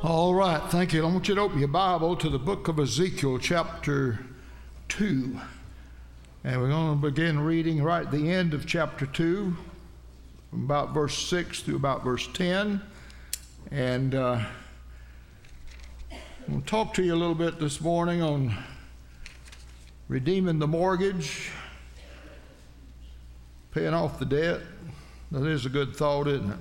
All right, thank you. I want you to open your Bible to the book of Ezekiel, chapter 2. And we're going to begin reading right at the end of chapter 2, from about verse 6 through about verse 10. And I'm going to talk to you a little bit this morning on redeeming the mortgage, paying off the debt. That is a good thought, isn't it?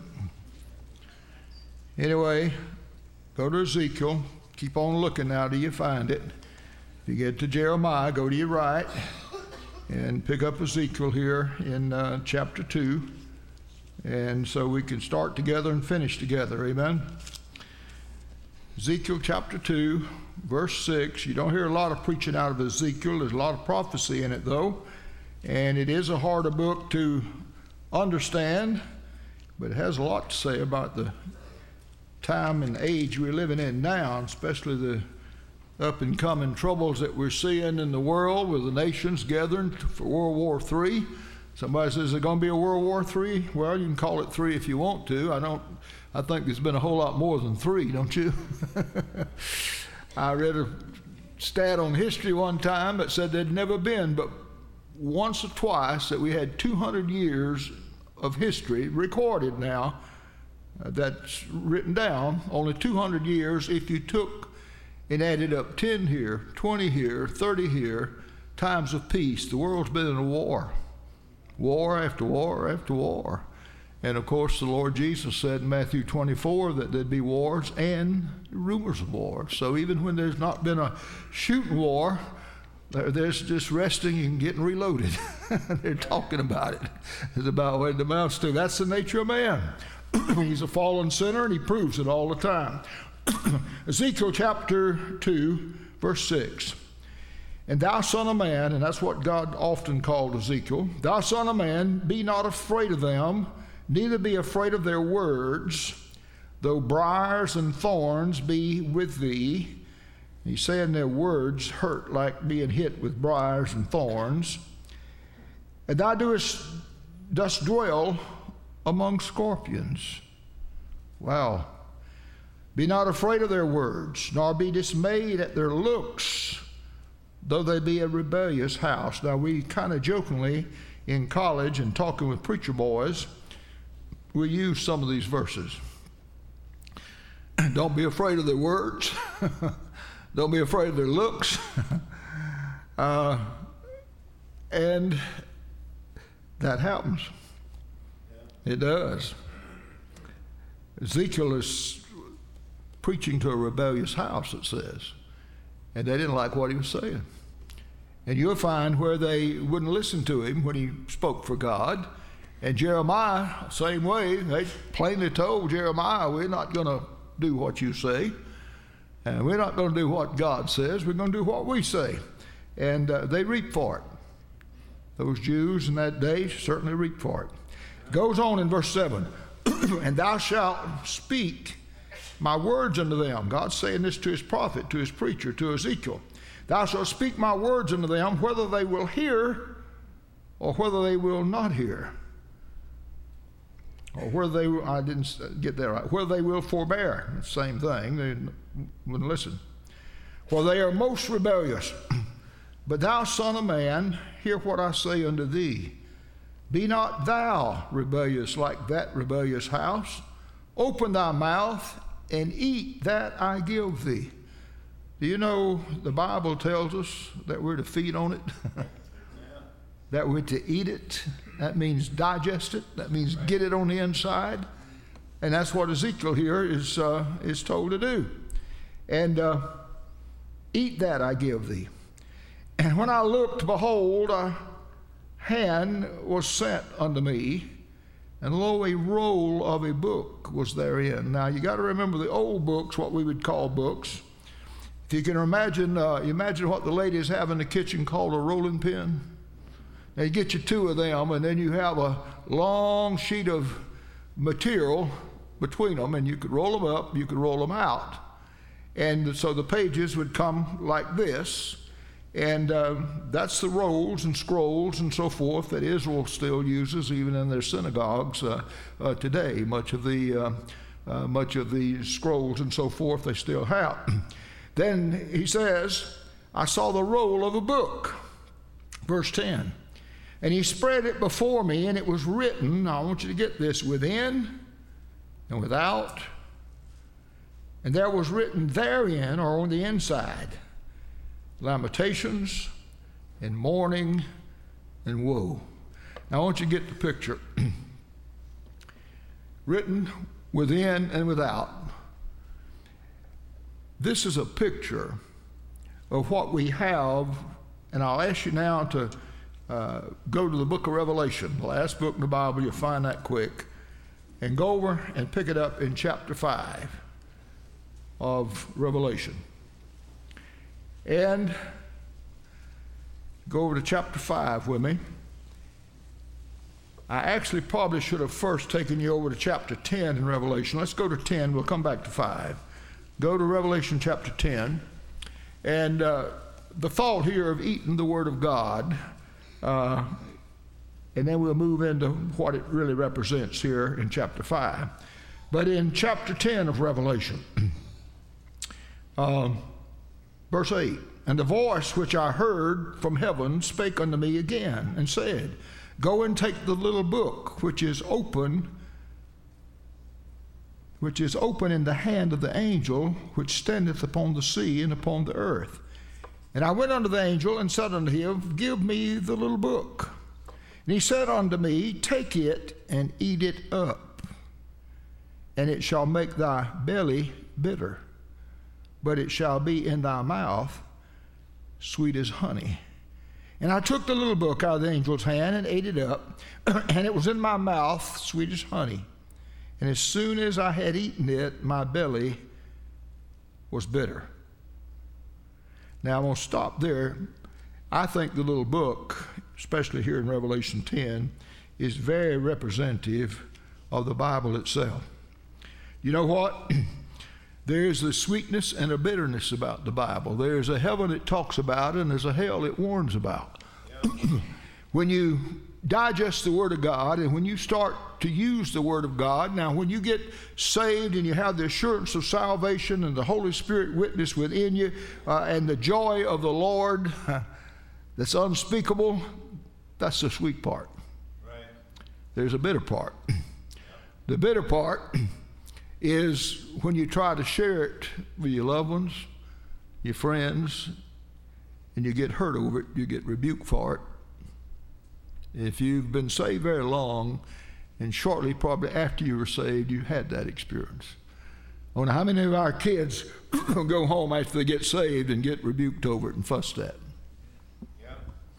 Anyway, go to Ezekiel. Keep on looking now till you find it. If you get to Jeremiah, go to your right and pick up Ezekiel here in chapter 2. And so we can start together and finish together. Amen? Ezekiel chapter 2, verse 6. You don't hear a lot of preaching out of Ezekiel. There's a lot of prophecy in it, though. And it is a harder book to understand, but it has a lot to say about the time and age we're living in now, especially the up and coming troubles that we're seeing in the world with the nations gathering for World War III. Somebody says, is there going to be a World War III? Well, you can call it 3 if you want to. I think there's been a whole lot more than 3, don't you? I read a stat on history one time that said there'd never been but once or twice that we had 200 years of history recorded now. That's written down, only 200 years. If you took and added up 10 here, 20 here, 30 here, times of peace, the world's been in a war. War after war after war. And of course, the Lord Jesus said in Matthew 24 that there'd be wars and rumors of war. So even when there's not been a shooting war, there's just resting and getting reloaded. They're talking about it. It's about what it amounts to. That's the nature of man. He's a fallen sinner, and he proves it all the time. Ezekiel chapter 2, verse 6. And thou son of man, and that's what God often called Ezekiel, thou son of man, be not afraid of them, neither be afraid of their words, though briars and thorns be with thee. He's saying their words hurt like being hit with briars and thorns. And thou dost dwell among scorpions. Wow. Be not afraid of their words, nor be dismayed at their looks, though they be a rebellious house. Now, we kind of jokingly in college and talking with preacher boys, we use some of these verses. Don't be afraid of their words. Don't be afraid of their looks. And that happens. It does. Ezekiel is preaching to a rebellious house, it says. And they didn't like what he was saying. And you'll find where they wouldn't listen to him when he spoke for God. And Jeremiah, same way, they plainly told Jeremiah, we're not going to do what you say. And we're not going to do what God says. We're going to do what we say. And they reap for it. Those Jews in that day certainly reap for it. Goes on in verse 7. And thou shalt speak my words unto them. God's saying this to his prophet, to his preacher, to Ezekiel. Thou shalt speak my words unto them, whether they will hear or whether they will not hear. Or whether they will, I didn't get that right, whether they will forbear. The same thing, they wouldn't listen. For they are most rebellious. But thou, son of man, hear what I say unto thee. Be not thou rebellious like that rebellious house. Open thy mouth and eat that I give thee. Do you know the Bible tells us that we're to feed on it? That we're to eat it. That means digest it. That means get it on the inside. And that's what Ezekiel here is told to do. And eat that I give thee. And when I looked, behold, a hand was sent unto me, and lo, a roll of a book was therein. Now, you got to remember the old books, what we would call books. If you can imagine what the ladies have in the kitchen called a rolling pin. Now, you get you 2 of them, and then you have a long sheet of material between them, and you could roll them up, you could roll them out. And so the pages would come like this. And that's the rolls and scrolls and so forth that Israel still uses even in their synagogues today. Much of the much of these scrolls and so forth they still have. Then he says, I saw the roll of a book. Verse 10. And he spread it before me, and it was written, now I want you to get this, within and without. And there was written therein, or on the inside, lamentations and mourning and woe. Now I want you to get the picture. Written within and without. This is a picture of what we have, and I'll ask you now to go to the book of Revelation, the last book in the Bible. You'll find that quick. And go over and pick it up in chapter 5 of Revelation. And go over to chapter 5 with me. I actually probably should have first taken you over to chapter 10 in Revelation. Let's go to 10. We'll come back to 5. Go to Revelation chapter 10. And the thought here of eating the Word of God, and then we'll move into what it really represents here in chapter 5. But in chapter 10 of Revelation, verse 8, and the voice which I heard from heaven spake unto me again, and said, Go and take the little book which is open in the hand of the angel which standeth upon the sea and upon the earth. And I went unto the angel and said unto him, Give me the little book. And he said unto me, Take it and eat it up, and it shall make thy belly bitter, but it shall be in thy mouth sweet as honey. And I took the little book out of the angel's hand and ate it up, and it was in my mouth sweet as honey. And as soon as I had eaten it, my belly was bitter. Now I'm going to stop there. I think the little book, especially here in Revelation 10, is very representative of the Bible itself. You know what? There is a sweetness and a bitterness about the Bible. There is a heaven it talks about, and there's a hell it warns about. When you digest the Word of God, and when you start to use the Word of God, now when you get saved and you have the assurance of salvation and the Holy Spirit witness within you, and the joy of the Lord that's unspeakable, that's the sweet part. Right. There's a bitter part. The bitter part is when you try to share it with your loved ones, your friends, and you get hurt over it, you get rebuked for it. If you've been saved very long, and shortly probably after you were saved, you had that experience. I wonder how many of our kids go home after they get saved and get rebuked over it and fussed at. Yeah.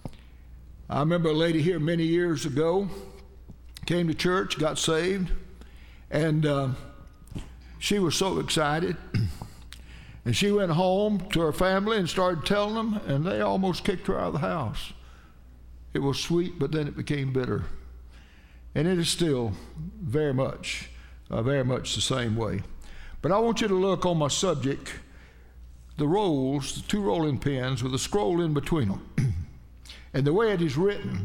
I remember a lady here many years ago, came to church, got saved, and she was so excited. And she went home to her family and started telling them, and they almost kicked her out of the house. It was sweet, but then it became bitter. And it is still very much the same way. But I want you to look on my subject, the rolls, the two rolling pins with a scroll in between them. And the way it is written,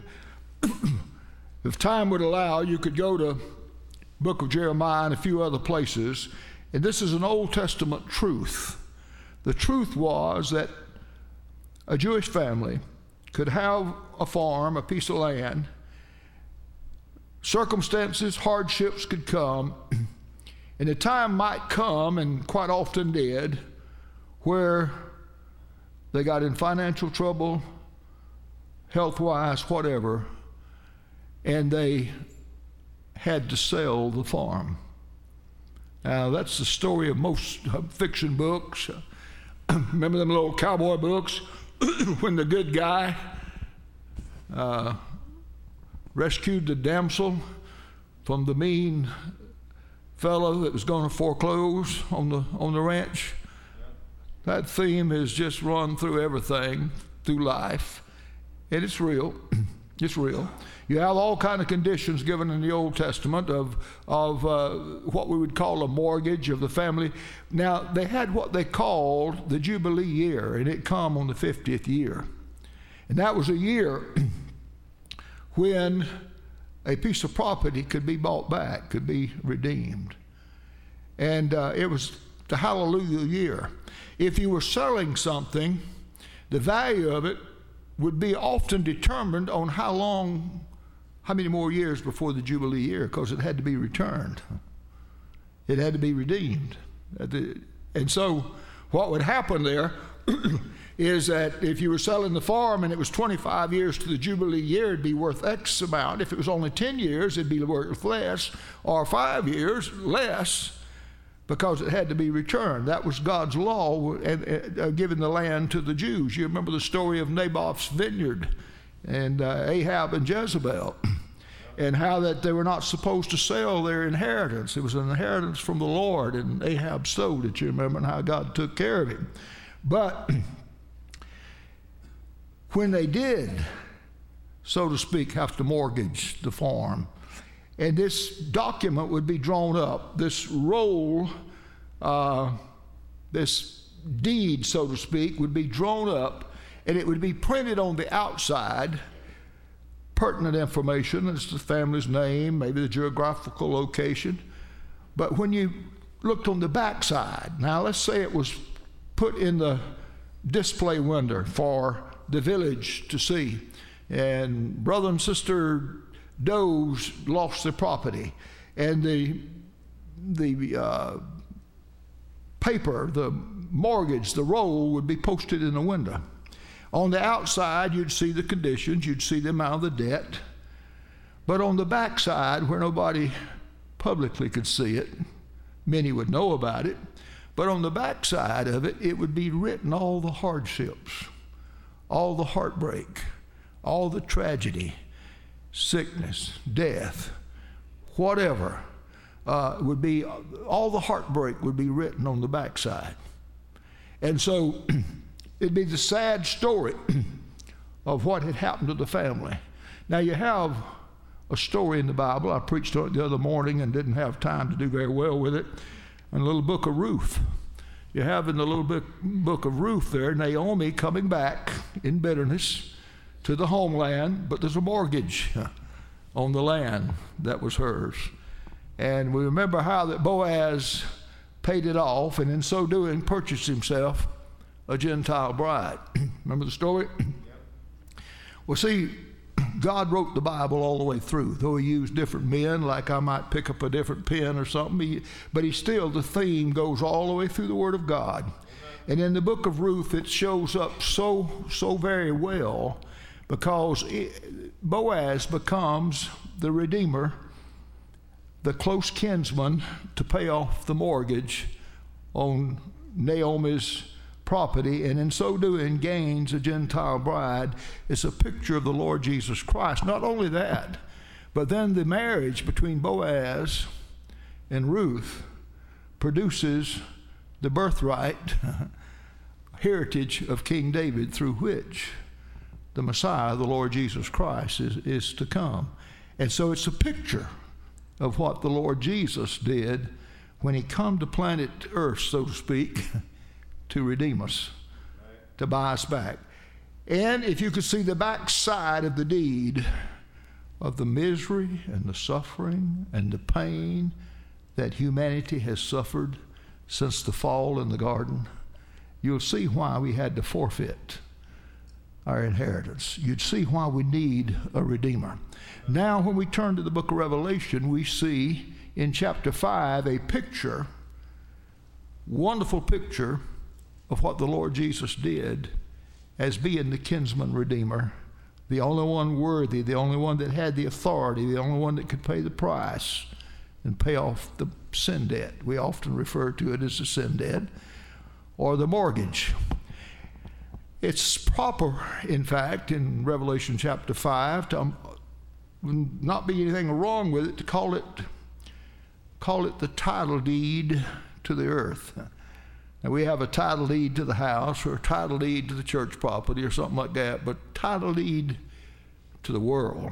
if time would allow, you could go to book of Jeremiah and a few other places, and this is an Old Testament truth. The truth was that a Jewish family could have a farm, a piece of land. Circumstances, hardships could come, and the time might come, and quite often did, where they got in financial trouble, health-wise, whatever, and they had to sell the farm. Now, that's the story of most fiction books. Remember them little cowboy books when the good guy rescued the damsel from the mean fellow that was going to foreclose on the ranch? That theme has just run through everything, through life, and it's real. It's real. You have all kind of conditions given in the Old Testament of what we would call a mortgage of the family. Now, they had what they called the Jubilee year, and it come on the 50th year. And that was a year when a piece of property could be bought back, could be redeemed. And it was the Hallelujah year. If you were selling something, the value of it would be often determined on how many more years before the Jubilee year, because it had to be returned. It had to be redeemed. And so what would happen there is that if you were selling the farm and it was 25 years to the Jubilee year, it'd be worth X amount. If it was only 10 years, it'd be worth less, or 5 years, less, because it had to be returned. That was God's law, giving the land to the Jews. You remember the story of Naboth's vineyard and Ahab and Jezebel, and how that they were not supposed to sell their inheritance. It was an inheritance from the Lord, and Ahab sold it, you remember, and how God took care of him. But when they did, so to speak, have to mortgage the farm, and this document would be drawn up, this roll, this deed, so to speak, would be drawn up, and it would be printed on the outside, pertinent information, as the family's name, maybe the geographical location. But when you looked on the backside, now let's say it was put in the display window for the village to see, and brother and sister Doe's lost their property, and the paper, the mortgage, the roll would be posted in the window. On the outside, you'd see the conditions, you'd see the amount of the debt, but on the backside, where nobody publicly could see it, many would know about it, but on the backside of it, it would be written all the hardships, all the heartbreak, all the tragedy, sickness, death, whatever, would be, all the heartbreak would be written on the backside. And so it'd be the sad story of what had happened to the family. Now you have a story in the Bible. I preached on it the other morning and didn't have time to do very well with it. In the little book of Ruth. You have in the little book of Ruth there, Naomi coming back in bitterness to the homeland, but there's a mortgage on the land that was hers. And we remember how that Boaz paid it off, and in so doing purchased himself a Gentile bride. Remember the story? Yep. Well, see, God wrote the Bible all the way through, though he used different men, like I might pick up a different pen or something, but the theme goes all the way through the Word of God. Amen. And in the book of Ruth, it shows up so very well, because Boaz becomes the redeemer, the close kinsman to pay off the mortgage on Naomi's property, and in so doing gains a Gentile bride. It's a picture of the Lord Jesus Christ. Not only that, but then the marriage between Boaz and Ruth produces the birthright heritage of King David, through which the Messiah, the Lord Jesus Christ, is to come. And so it's a picture of what the Lord Jesus did when he come to planet Earth, so to speak, to redeem us, to buy us back. And if you could see the backside of the deed of the misery and the suffering and the pain that humanity has suffered since the fall in the garden, you'll see why we had to forfeit our inheritance. You'd see why we need a redeemer. Now, when we turn to the book of Revelation, we see in chapter 5 a picture, wonderful picture, of what the Lord Jesus did as being the kinsman redeemer, the only one worthy, the only one that had the authority, the only one that could pay the price and pay off the sin debt. We often refer to it as the sin debt or the mortgage. It's proper, in fact, in Revelation chapter 5, to not be anything wrong with it, to call it the title deed to the earth. Now, we have a title deed to the house, or a title deed to the church property, or something like that, but title deed to the world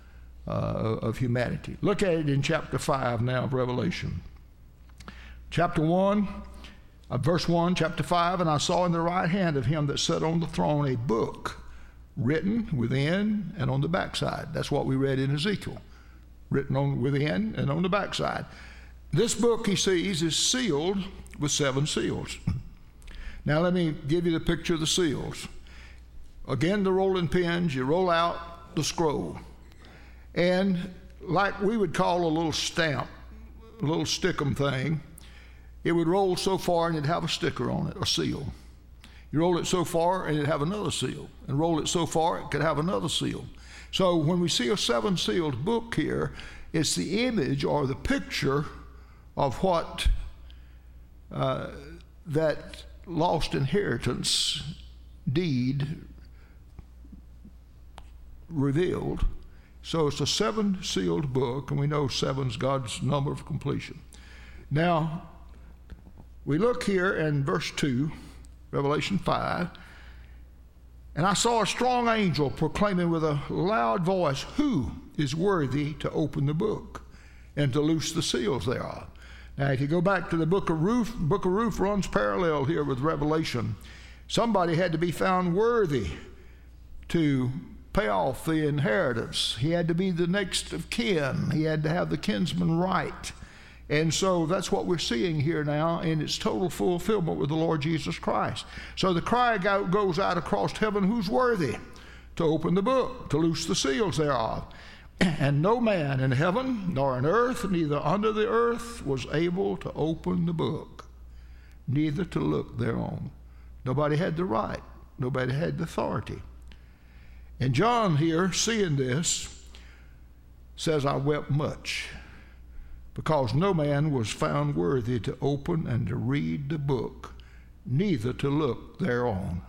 of humanity. Look at it in chapter 5 now of Revelation. Chapter 1, verse 1, chapter 5, and I saw in the right hand of him that sat on the throne a book written within and on the backside. That's what we read in Ezekiel, written on within and on the backside. this book he sees is sealed with 7 seals. Now let me give you the picture of the seals. Again, the rolling pins, you roll out the scroll. And like we would call a little stamp, a little stickum thing, it would roll so far and it'd have a sticker on it, a seal. You roll it so far and it'd have another seal. And roll it so far it could have another seal. So when we see a 7-sealed book here, it's the image or the picture of what that lost inheritance deed revealed. So it's a 7-sealed book, and we know 7's God's number of completion. Now, we look here in verse 2, Revelation 5, and I saw a strong angel proclaiming with a loud voice, "Who is worthy to open the book and to loose the seals thereof?" Now, if you go back to the book of Ruth runs parallel here with Revelation. Somebody had to be found worthy to pay off the inheritance. He had to be the next of kin. He had to have the kinsman right. And so that's what we're seeing here now in its total fulfillment with the Lord Jesus Christ. So the cry goes out across heaven, "Who's worthy to open the book, to loose the seals thereof?" And no man in heaven, nor in earth, neither under the earth, was able to open the book, neither to look thereon. Nobody had the right. Nobody had the authority. And John here, seeing this, says, "I wept much, because no man was found worthy to open and to read the book, neither to look thereon."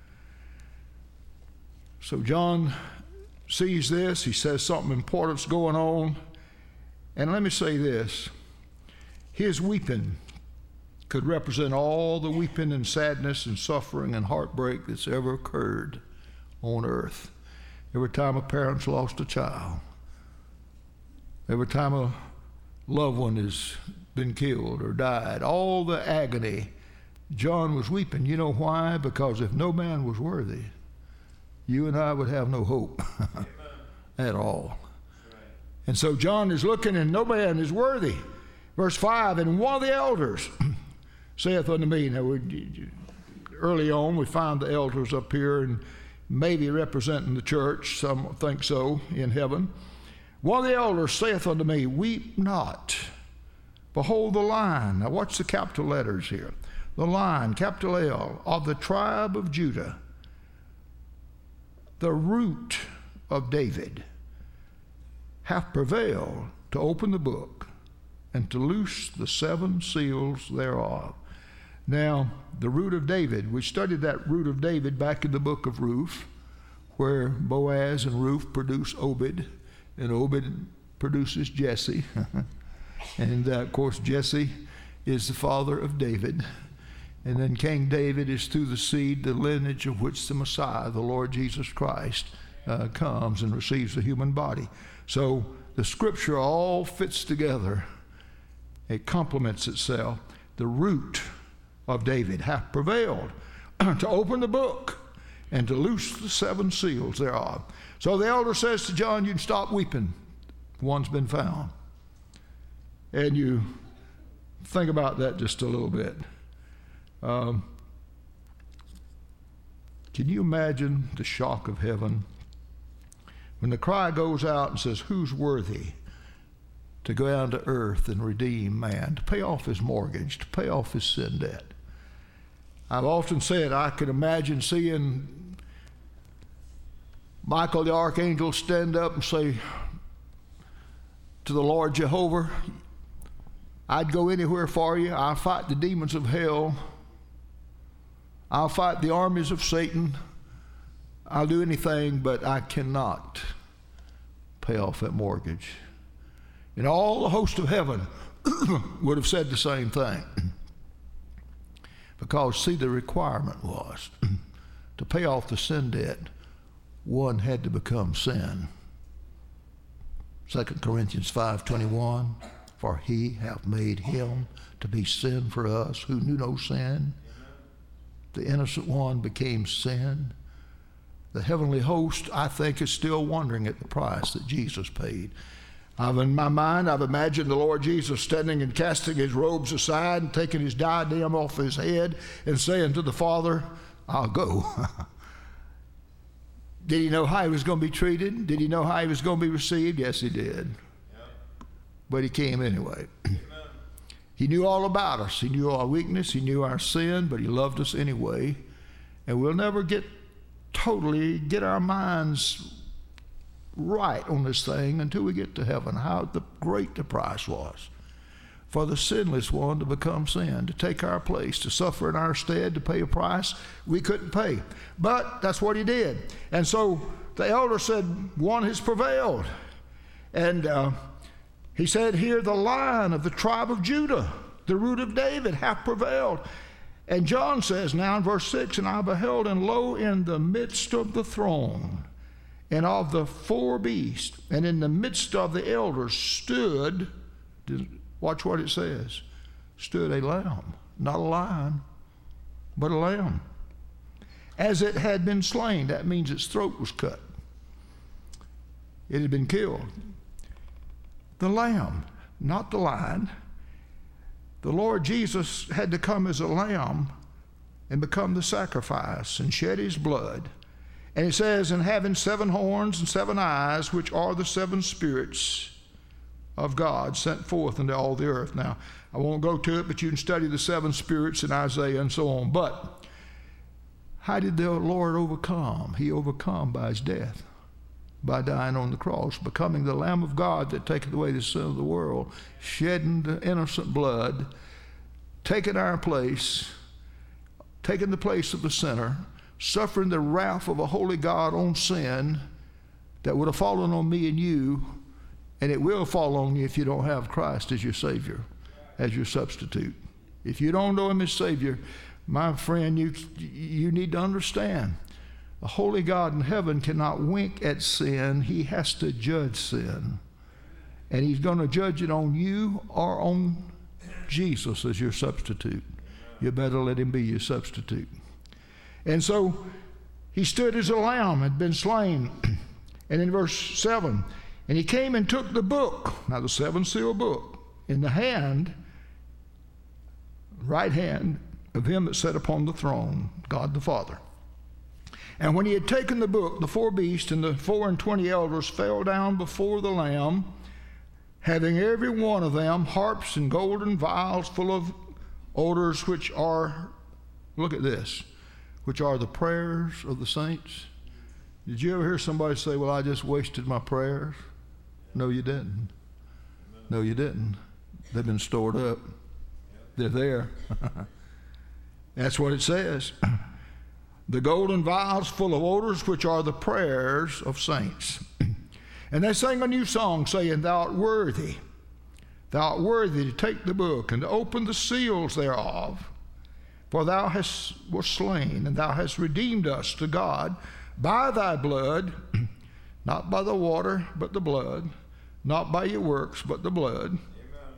So John sees this. He says something important's going on. And let me say this. His weeping could represent all the weeping and sadness and suffering and heartbreak that's ever occurred on earth. Every time a parent's lost a child, every time a loved one has been killed or died, all the agony, John was weeping. You know why? Because if no man was worthy, you and I would have no hope at all. And so John is looking, and no man is worthy. Verse 5, "And one of the elders saith unto me," now early on we find the elders up here and maybe representing the church, some think so, in heaven. "One of the elders saith unto me, Weep not. Behold the Lion." Now watch the capital letters here. "The Lion," capital L, "of the tribe of Judah, the root of David, hath prevailed to open the book and to loose the 7 seals thereof." Now, the root of David, we studied that root of David back in the book of Ruth, where Boaz and Ruth produce Obed, and Obed produces Jesse. And of course, Jesse is the father of David. And then King David is through the seed, the lineage of which the Messiah, the Lord Jesus Christ, comes and receives the human body. So the scripture all fits together. It complements itself. The root of David hath prevailed to open the book and to loose the 7 seals thereof. So the elder says to John, "You can stop weeping. One's been found." And you think about that just a little bit. Can you imagine the shock of heaven when the cry goes out and says, "Who's worthy to go down to earth and redeem man, to pay off his mortgage, to pay off his sin debt?" I've often said I could imagine seeing Michael the archangel stand up and say to the Lord Jehovah, "I'd go anywhere for you. I'll fight the demons of hell. I'll fight the armies of Satan. I'll do anything, but I cannot pay off that mortgage." And all the host of heaven would have said the same thing. Because, see, the requirement was to pay off the sin debt, one had to become sin. 2 Corinthians 5:21, "For he hath made him to be sin for us who knew no sin." The innocent one became sin. The heavenly host, I think, is still wondering at the price that Jesus paid. In my mind, I've imagined the Lord Jesus standing and casting his robes aside and taking his diadem off his head and saying to the Father, I'll go. Did he know how he was going to be treated? Did he know how he was going to be received? Yes, he did. But he came anyway. He knew all about us. He knew our weakness. He knew our sin, but he loved us anyway. And we'll never totally get our minds right on this thing until we get to heaven, how great the price was for the sinless one to become sin, to take our place, to suffer in our stead, to pay a price we couldn't pay. But that's what he did. And so the elder said, one has prevailed. And he said here, the Lion of the tribe of Judah, the root of David, hath prevailed. And John says now in verse 6, and I beheld, and lo, in the midst of the throne, and of the four beasts, and in the midst of the elders stood, watch what it says, stood a lamb, not a lion, but a lamb, as it had been slain. That means its throat was cut. It had been killed. The lamb, not the lion. The Lord Jesus had to come as a lamb and become the sacrifice and shed his blood. And it says, and having 7 horns and 7 eyes, which are the 7 spirits of God sent forth into all the earth. Now, I won't go to it, but you can study the 7 spirits in Isaiah and so on. But how did the Lord overcome? He overcome by his death, by dying on the cross, becoming the Lamb of God that taketh away the sin of the world, shedding the innocent blood, taking our place, taking the place of the sinner, suffering the wrath of a holy God on sin that would have fallen on me and you, and it will fall on you if you don't have Christ as your Savior, as your substitute. If you don't know him as Savior, my friend, you need to understand, a holy God in heaven cannot wink at sin. He has to judge sin. And he's going to judge it on you or on Jesus as your substitute. You better let him be your substitute. And so he stood as a lamb, had been slain. And in verse 7, and he came and took the book, now the 7-seal book, in the hand, right hand of him that sat upon the throne, God the Father. And when he had taken the book, the 4 beasts and the 24 elders fell down before the Lamb, having every one of them harps and golden vials full of odors, which are, look at this, which are the prayers of the saints. Did you ever hear somebody say, well, I just wasted my prayers? No, you didn't. No, you didn't. They've been stored up. They're there. That's what it says. The golden vials full of odors, which are the prayers of saints. And they sang a new song, saying, Thou art worthy to take the book and to open the seals thereof. For thou wast slain, and thou hast redeemed us to God by thy blood, not by the water, but the blood, not by your works, but the blood. Amen.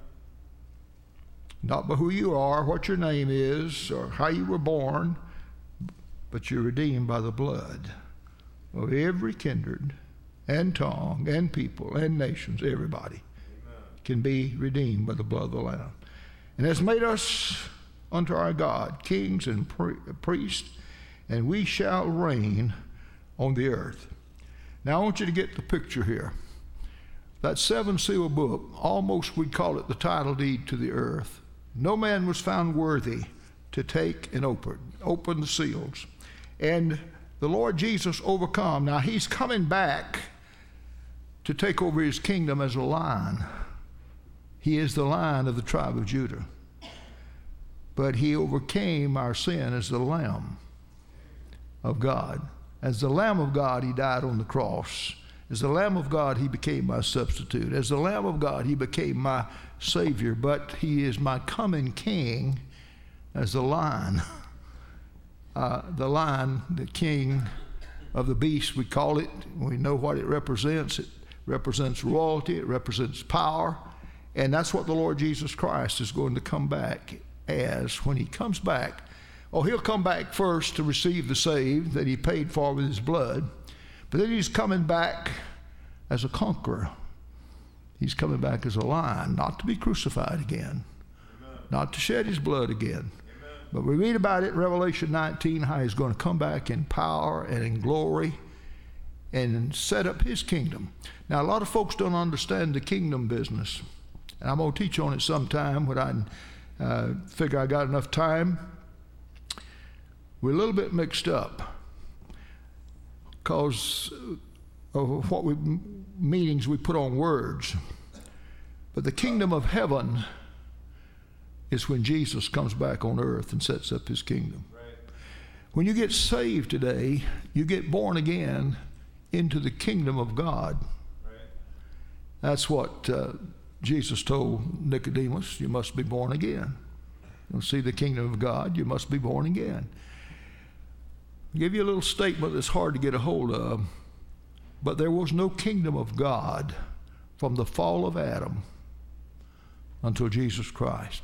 Not by who you are, what your name is, or how you were born, but you're redeemed by the blood of every kindred and tongue and people and nations. Everybody can be redeemed by the blood of the Lamb. And has made us unto our God kings and priests, and we shall reign on the earth. Now I want you to get the picture here. That 7-seal book, almost we'd call it the title deed to the earth. No man was found worthy to take and open the seals. And the Lord Jesus overcome. Now he's coming back to take over his kingdom as a lion. He is the Lion of the tribe of Judah. But he overcame our sin as the Lamb of God. As the Lamb of God, he died on the cross. As the Lamb of God, he became my substitute. As the Lamb of God, he became my Savior. But he is my coming King as the Lion. The Lion, the King of the beast, we call it. We know what it represents. It represents royalty. It represents power. And that's what the Lord Jesus Christ is going to come back as when he comes back. Oh, he'll come back first to receive the saved that he paid for with his blood. But then he's coming back as a conqueror. He's coming back as a lion, not to be crucified again, not to shed his blood again. But we read about it in Revelation 19, how he's going to come back in power and in glory and set up his kingdom. Now, a lot of folks don't understand the kingdom business. And I'm going to teach on it sometime when I figure I got enough time. We're a little bit mixed up because of what meanings we put on words. But the kingdom of heaven is when Jesus comes back on earth and sets up his kingdom. Right. When you get saved today, you get born again into the kingdom of God. Right. That's what Jesus told Nicodemus, you must be born again. You'll see the kingdom of God, you must be born again. I'll give you a little statement that's hard to get a hold of, but there was no kingdom of God from the fall of Adam until Jesus Christ.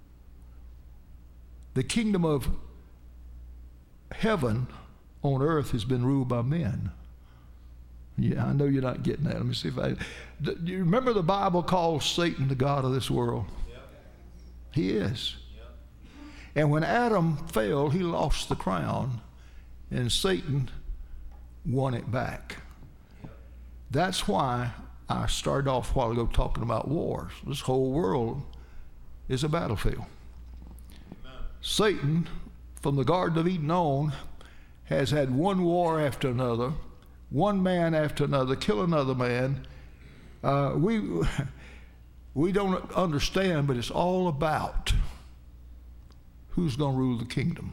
The kingdom of heaven on earth has been ruled by men. Yeah, I know you're not getting that. Let me see if I... Do you remember the Bible calls Satan the god of this world? Yep. He is. Yep. And when Adam fell, he lost the crown, and Satan won it back. Yep. That's why I started off a while ago talking about wars. This whole world is a battlefield. Satan, from the Garden of Eden on, has had one war after another, one man after another, kill another man. We don't understand, but it's all about who's going to rule the kingdom.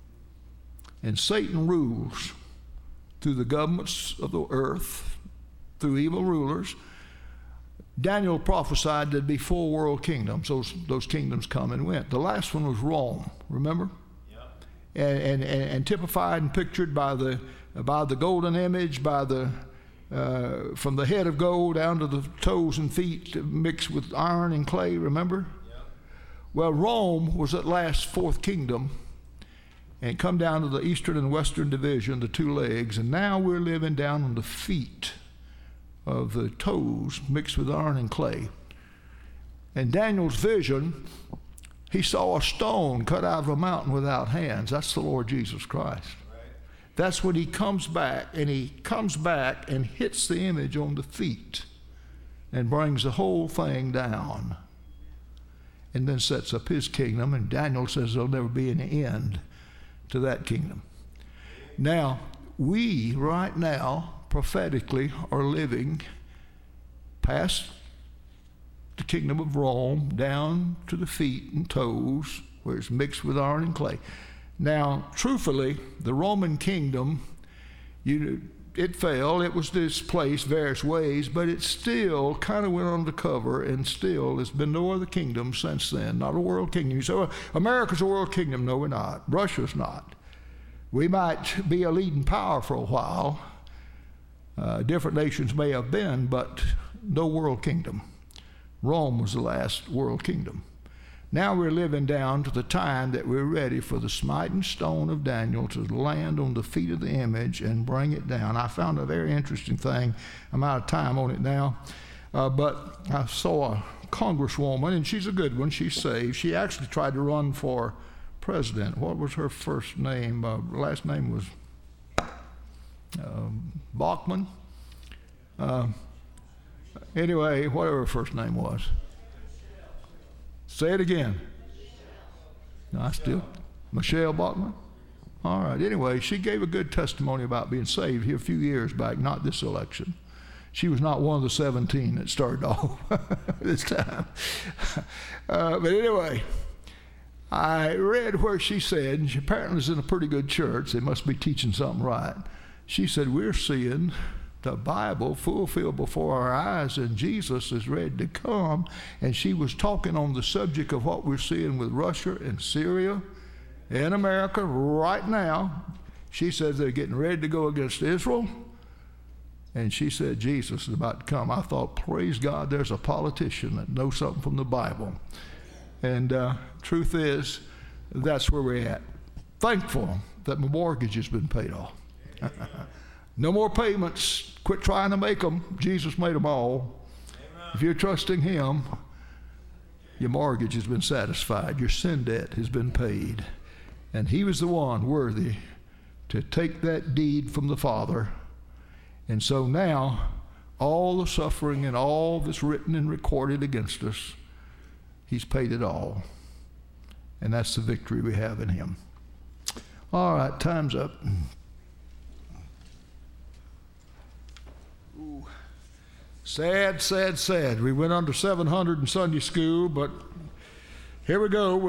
And Satan rules through the governments of the earth, through evil rulers. Daniel prophesied there'd be 4 world kingdoms. Those kingdoms come and went. The last one was Rome, remember? Yeah. And typified and pictured by the golden image, from the head of gold down to the toes and feet mixed with iron and clay, remember? Yeah. Well, Rome was at last 4th kingdom and come down to the eastern and western division, the 2 legs, and now we're living down on the feet of the toes mixed with iron and clay. And Daniel's vision, he saw a stone cut out of a mountain without hands. That's the Lord Jesus Christ. Right. That's when he comes back, and and hits the image on the feet and brings the whole thing down and then sets up his kingdom. And Daniel says there'll never be an end to that kingdom. Now, we right now prophetically are living past the kingdom of Rome down to the feet and toes where it's mixed with iron and clay. Now, truthfully, the Roman kingdom, it fell. It was displaced various ways, but it still kind of went undercover, and still there's been no other kingdom since then, not a world kingdom. You say, well, America's a world kingdom. No, we're not. Russia's not. We might be a leading power for a while. Different nations may have been, but no world kingdom. Rome was the last world kingdom. Now we're living down to the time that we're ready for the smiting stone of Daniel to land on the feet of the image and bring it down. I found a very interesting thing. I'm out of time on it now. But I saw a congresswoman, and she's a good one. She's saved. She actually tried to run for president. What was her first name? Last name was Bachman. Anyway, whatever her first name was. Say it again. No, Michelle Bachman? All right. Anyway, she gave a good testimony about being saved here a few years back, not this election. She was not one of the 17 that started off this time. But anyway, I read where she said, and she apparently is in a pretty good church. They must be teaching something right. She said, we're seeing the Bible fulfilled before our eyes, and Jesus is ready to come. And she was talking on the subject of what we're seeing with Russia and Syria and America right now. She says they're getting ready to go against Israel. And she said Jesus is about to come. I thought, praise God, there's a politician that knows something from the Bible. And truth is, that's where we're at. Thankful that my mortgage has been paid off. No more payments. Quit trying to make them. Jesus made them all. Amen. If you're trusting Him, your mortgage has been satisfied. Your sin debt has been paid. And He was the one worthy to take that deed from the Father. And so now, all the suffering and all that's written and recorded against us, He's paid it all. And that's the victory we have in Him. All right, time's up. Ooh. Sad, sad, sad. We went under 700 in Sunday school, but here we go.